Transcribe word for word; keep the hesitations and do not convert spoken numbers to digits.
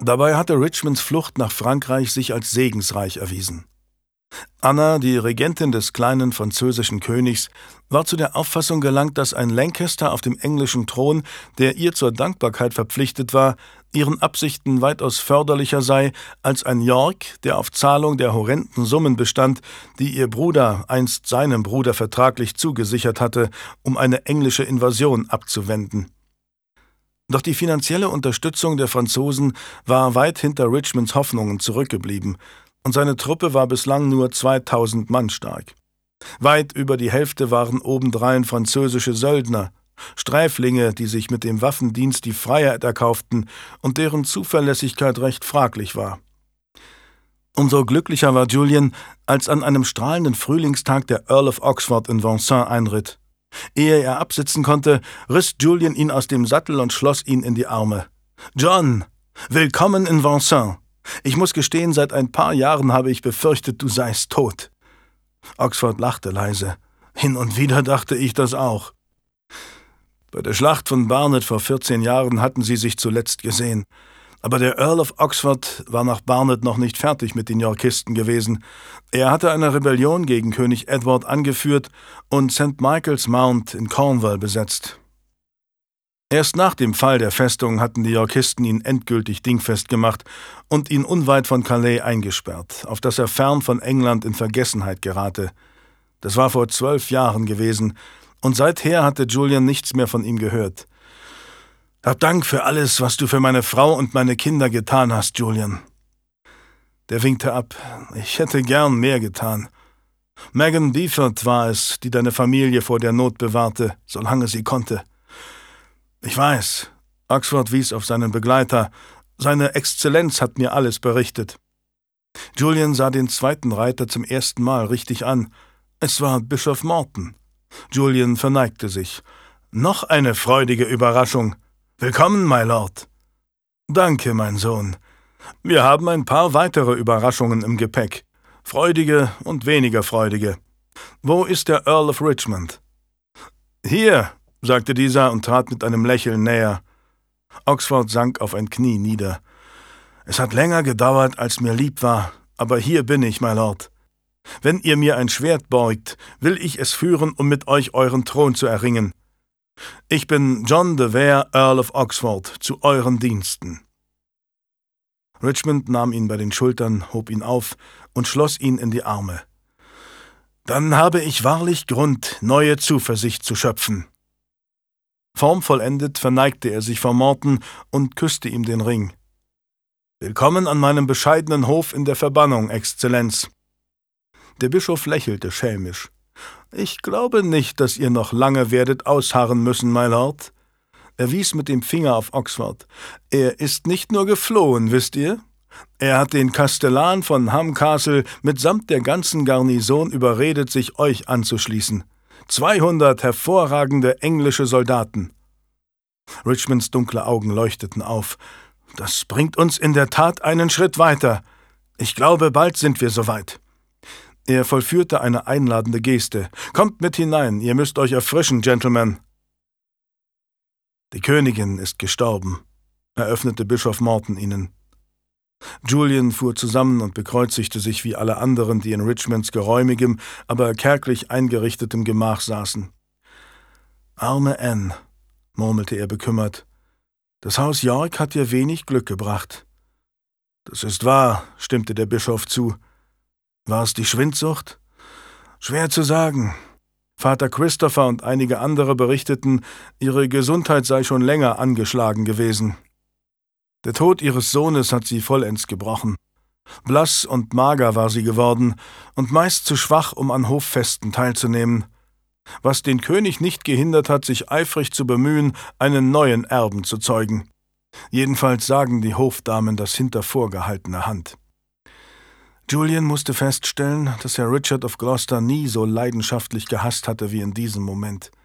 Dabei hatte Richmonds Flucht nach Frankreich sich als segensreich erwiesen. Anna, die Regentin des kleinen französischen Königs, war zu der Auffassung gelangt, dass ein Lancaster auf dem englischen Thron, der ihr zur Dankbarkeit verpflichtet war, ihren Absichten weitaus förderlicher sei als ein York, der auf Zahlung der horrenden Summen bestand, die ihr Bruder einst seinem Bruder vertraglich zugesichert hatte, um eine englische Invasion abzuwenden. Doch die finanzielle Unterstützung der Franzosen war weit hinter Richmonds Hoffnungen zurückgeblieben, und seine Truppe war bislang nur zweitausend Mann stark. Weit über die Hälfte waren obendrein französische Söldner, Sträflinge, die sich mit dem Waffendienst die Freiheit erkauften und deren Zuverlässigkeit recht fraglich war. Umso glücklicher war Julian, als an einem strahlenden Frühlingstag der Earl of Oxford in Vincennes einritt. Ehe er absitzen konnte, riss Julian ihn aus dem Sattel und schloss ihn in die Arme. »John, willkommen in Vincennes! Ich muss gestehen, seit ein paar Jahren habe ich befürchtet, du seist tot.« Oxford lachte leise. »Hin und wieder dachte ich das auch.« Bei der Schlacht von Barnet vor vierzehn Jahren hatten sie sich zuletzt gesehen. Aber der Earl of Oxford war nach Barnet noch nicht fertig mit den Yorkisten gewesen. Er hatte eine Rebellion gegen König Edward angeführt und Sankt Michael's Mount in Cornwall besetzt. Erst nach dem Fall der Festung hatten die Yorkisten ihn endgültig dingfest gemacht und ihn unweit von Calais eingesperrt, auf dass er fern von England in Vergessenheit gerate. Das war vor zwölf Jahren gewesen, und seither hatte Julian nichts mehr von ihm gehört. »Hab Dank für alles, was du für meine Frau und meine Kinder getan hast, Julian.« Der winkte ab. »Ich hätte gern mehr getan. Megan Beaufort war es, die deine Familie vor der Not bewahrte, solange sie konnte.« »Ich weiß«, Oxford wies auf seinen Begleiter, »seine Exzellenz hat mir alles berichtet.« Julian sah den zweiten Reiter zum ersten Mal richtig an. Es war Bischof Morton. Julian verneigte sich. »Noch eine freudige Überraschung. Willkommen, my Lord.« »Danke, mein Sohn. Wir haben ein paar weitere Überraschungen im Gepäck. Freudige und weniger freudige. Wo ist der Earl of Richmond?« »Hier«, sagte dieser und trat mit einem Lächeln näher. Oxford sank auf ein Knie nieder. »Es hat länger gedauert, als mir lieb war, aber hier bin ich, my Lord. Wenn ihr mir ein Schwert beugt, will ich es führen, um mit euch euren Thron zu erringen. Ich bin John de Vere, Earl of Oxford, zu euren Diensten.« Richmond nahm ihn bei den Schultern, hob ihn auf und schloss ihn in die Arme. »Dann habe ich wahrlich Grund, neue Zuversicht zu schöpfen.« Formvollendet verneigte er sich vor Morton und küsste ihm den Ring. »Willkommen an meinem bescheidenen Hof in der Verbannung, Exzellenz.« Der Bischof lächelte schelmisch. »Ich glaube nicht, dass ihr noch lange werdet ausharren müssen, my Lord.« Er wies mit dem Finger auf Oxford. »Er ist nicht nur geflohen, wisst ihr? Er hat den Kastellan von Ham Castle mitsamt der ganzen Garnison überredet, sich euch anzuschließen. Zweihundert hervorragende englische Soldaten.« Richmonds dunkle Augen leuchteten auf. »Das bringt uns in der Tat einen Schritt weiter. Ich glaube, bald sind wir soweit.« Er vollführte eine einladende Geste. »Kommt mit hinein, ihr müsst euch erfrischen, Gentlemen.« »Die Königin ist gestorben«, eröffnete Bischof Morton ihnen. Julian fuhr zusammen und bekreuzigte sich wie alle anderen, die in Richmonds geräumigem, aber kärglich eingerichtetem Gemach saßen. »Arme Anne«, murmelte er bekümmert, »das Haus York hat ihr wenig Glück gebracht.« »Das ist wahr«, stimmte der Bischof zu. »War es die Schwindsucht?« »Schwer zu sagen. Vater Christopher und einige andere berichteten, ihre Gesundheit sei schon länger angeschlagen gewesen. Der Tod ihres Sohnes hat sie vollends gebrochen. Blass und mager war sie geworden und meist zu schwach, um an Hoffesten teilzunehmen, was den König nicht gehindert hat, sich eifrig zu bemühen, einen neuen Erben zu zeugen. Jedenfalls sagen die Hofdamen das hinter vorgehaltener Hand.« Julian musste feststellen, dass Herr Richard of Gloucester nie so leidenschaftlich gehasst hatte wie in diesem Moment.